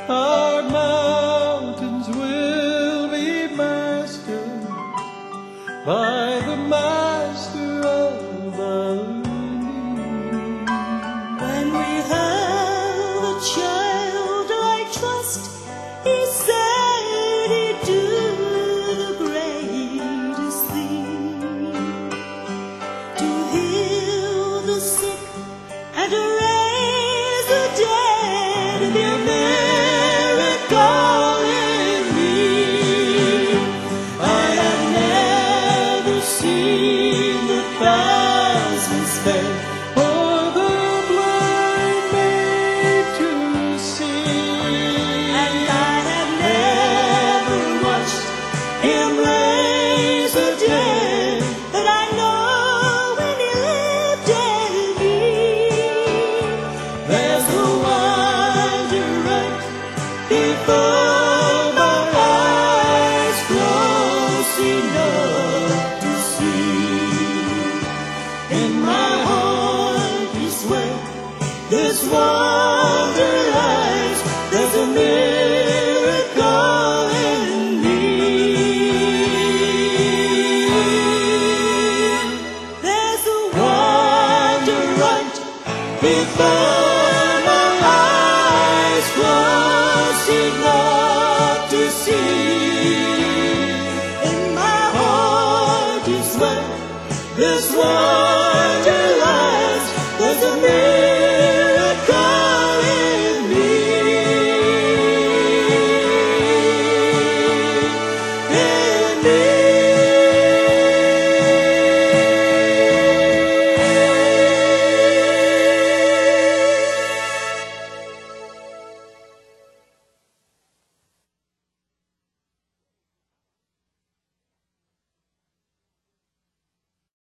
Our mountains will be mastered by the master of our need. When we have a child, I trust he said he'd do the greatest thing, to heal the sick and to raise the dead, be a miracle in me. I have never seen the thousands fed, For the blind made to see, and I have never watched him raise the dead, but I know when he lifted me, there's a wonder right before my eyes close enough to see. In my heart is where this wonder lies. There's a miracle in me. There's a wonder right before my eyes close enough to see.